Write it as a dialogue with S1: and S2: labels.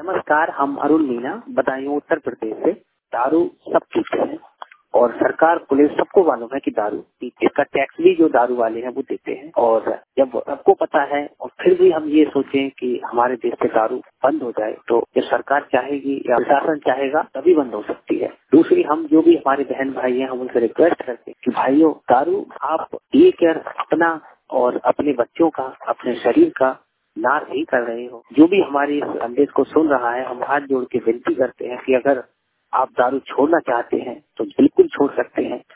S1: नमस्कार, हम अरुण मीना बदायूं उत्तर प्रदेश से। दारू सब पीते हैं और सरकार पुलिस सबको मालूम है कि दारू पीते, इसका टैक्स भी जो दारू वाले हैं वो देते हैं। और जब सबको पता है और फिर भी हम ये सोचें कि हमारे देश से दारू बंद हो जाए, तो जब सरकार चाहेगी या प्रशासन चाहेगा तभी बंद हो सकती है। दूसरी, हम जो भी हमारे बहन भाई हैं हम उनसे रिक्वेस्ट करते हैं कि भाइयों, दारू आप पी कर अपना और अपने बच्चों का, अपने शरीर का नाश नहीं कर रहे हो। जो भी हमारी इस संदेश को सुन रहा है, हम हाथ जोड़ के विनती करते हैं कि अगर आप दारू छोड़ना चाहते हैं तो बिल्कुल छोड़ सकते हैं।